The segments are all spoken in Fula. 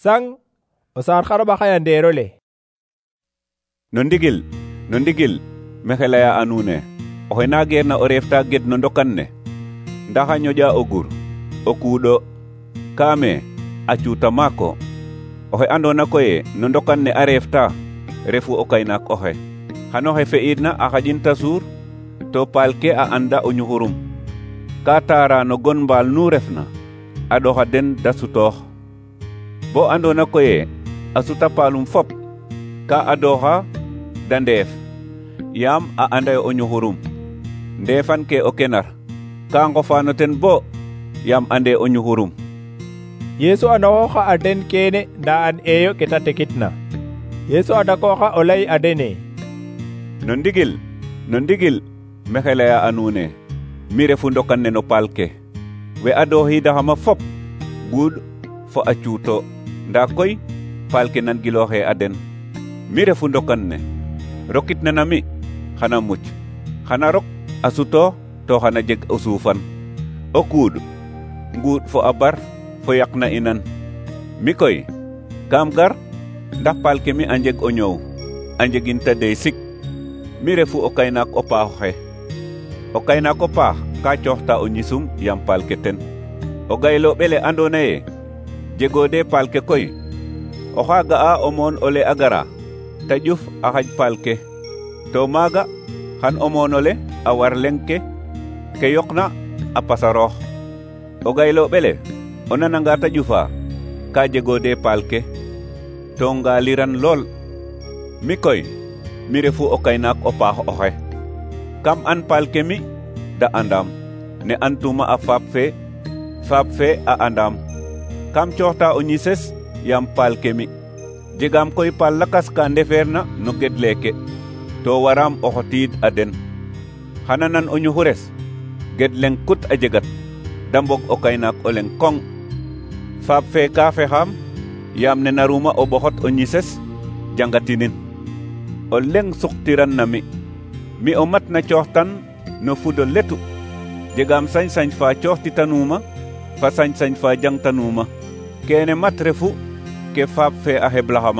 sang o sar xaraba xaya nderole. No ndigil mexelaya anune oxe na geerna o reefta ged no ndokan ne ndax a ñoƴa o gur o kuuɗo kaame a cuuta maako oxe andona koye no ndokan ne a reefta refu o kaynaak oxe xano xe fe'irna a xaƴin ta suur to paal ke a anda o ñuxurum ka taara no gon mbaal nu refna a ɗoxa den da sutoox bo andona koye a suta paalum fop ka adooxa da ndeef yaam a andayo o ñuxurum ndeefan ke o kenar ka ngofano ten bo yaam ande o ñuxurum. Yesu a noxoxa a den kene nda an eyo ke ta tekitna. Yesu a dakoxa o lay a dene: No ndigil maxey laya a nuune mi refu ndokan ne no paal ke we adooxiidaxama fop guuɗ fo a cuuto nda koy paal ke nangilooxe a den. Mi refu ndokan ne rokitna na mi xana muc xana rok a sutoox to xana jeg o suufan o kuuɗ nguuɗ fo a bar fo yaqna inan. Mi koy kam gar ndax paal ke mi a njeg o ñoow a njegin ta dey sik. Mi refu o kaynaak o paaxoxe o kaynaak o paax ka cooxta o ñisum yaam paal ke ten. O gaylooɓele andoona ye jegoode paal ke koy oxa ga'a o moon ole a gara ta ƴuf a xaƴ paal ke to maaga xan o moon ole a war leŋ ke yoqna a pasaroox. O gaylooɓele o nananga ta ƴufa ka jegoode paal ke to ngaaliran lool. Mi koy mi refu o kaynaak o paax oxe kam an paal ke mi da andam ne antuma a faap fe a andam kam cooxta o ñises yaam paal ke mi jegaam koy paal lakas ka ndefeerna no ged leeke to waram o xotiid a den. Xana nan o ñuxures ged leŋ kut a jegat da mbog o kaynaak o leŋ koŋ. Faap fe ka fexaam yaam ne naruma o ɓoxot o ñises jangatinin o leŋ suqtiran na mi o mat na cooxtan no fudo letu jegaam sañ-sañ fa cooxtitanuma fa sañ-sañ fa jangtanuma kene mat refu ke faap fe a xeblaxama.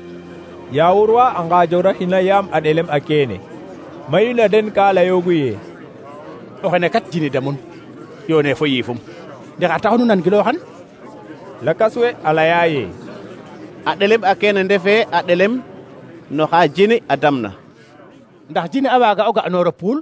Yaawur wa a ngaajora xina yaam a ɗelem a kene mayu na den ka layoogu ye oxene kat jini damun yoone fo yiifum ndax a taxu nu nangilooxan. Lakas we a laya ye a ɗelem a kene ndefe a ɗelem no xa jini a damna. Ndax jini a waaga o ga'noor o puul.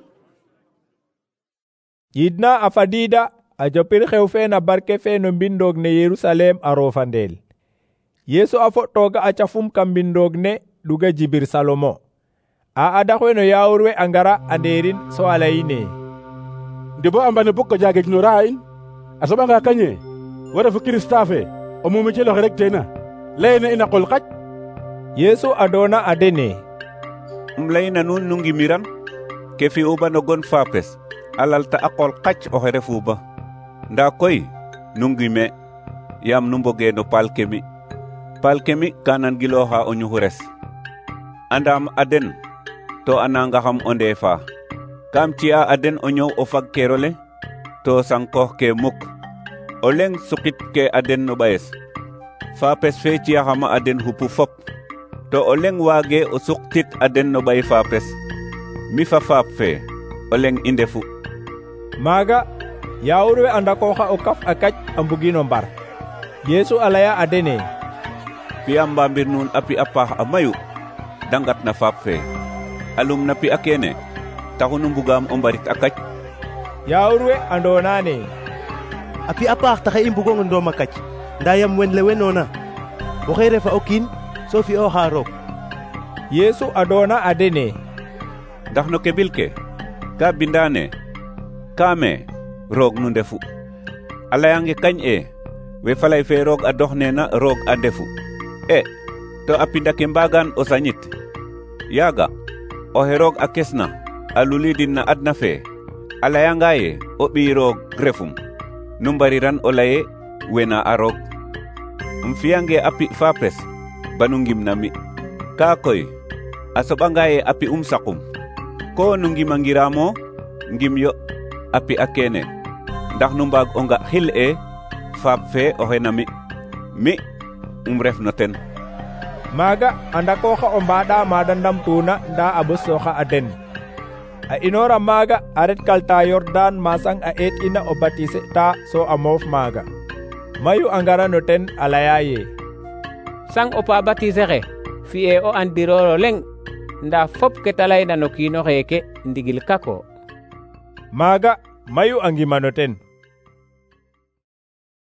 Yidna a fadiida a jopir xew fe na barke fe no mbindoog ne Yerusalem a roofandeel. Yesu a foɗtooga a cafum kam mbindoog ne ɗuga jibir Salomo. A adax we no yaawur we a ngara a ndeerin so a layine: Ndebo a mbane buk ko jaagej no raa in a soɓanga kañe wo refu Kirista fe o mumitiloxe rek teena layena in a qol qac. Yesu a doona a dene: layna nuun nu ngimiran ke fi'uba no gon faapes a lalta a qol qac oxe refuba nda koy nu ngime yaam nu mboge no paal ke mi ka nangilooxa o ñuxures. Andam a den to a nangaxam o ndeefa kam ci'a a den o ñoow o fagkeerole to sankoox ke muk o leŋ suqit ke a den no ɓayes. Faapes fe ci'axama a den xupu fop to o leŋ waage o suqtit a den no ɓay faapes. Mi fa faap fe o leŋ i ndefu. Maaga yaawur we a ndakooxa o kaf a kac a mbugin o mbar. Yesu a laya a dene: Piyam mbambir nuun a pi a paax a mayu da ngat na faap fe alum na pi a kene taxu nu mbugaam o mbarit a kac. Yaawur we a ndoonane: A pi a paax taxe i mbugong o ndoom a kac nda yam wen le wenoona waxey refa o kiin so fi'ooxa roog. Yesu a doona a dene: Ndax no kebil ke ka bindaane kaame roog nu ndefu a layange kañ we falay fe roog a doxneena roog a ndefu to a pinda ke mbaagan o sañit yaaga oxe roog a kesna a lulidin na adna fe a layanga ye o ɓiy roog refum nu mbariran o laye wena a roog. Fiyange a pi faapes banu ngimna mi kaa koy a soɓanga ye a pi'um saqum ko nu ngimangiramo ngim yo a pi a kene ndax nu mbaag o nga xil faap fe oxe na mi ref no ten. Maaga a ndakooxa o mbaɗa maada ndamtuna nda a ɓosoxa a den. A inora maaga a ret kalta Yordan masang a eet ina o batise ta so a moof maaga. Mayu a ngara no ten a laya ye: sang o pa batise xe fi'e o andiroro leŋ nda fop ke ta layna no kiino xeeke ndigil kako. Maaga mayu a ngima no ten.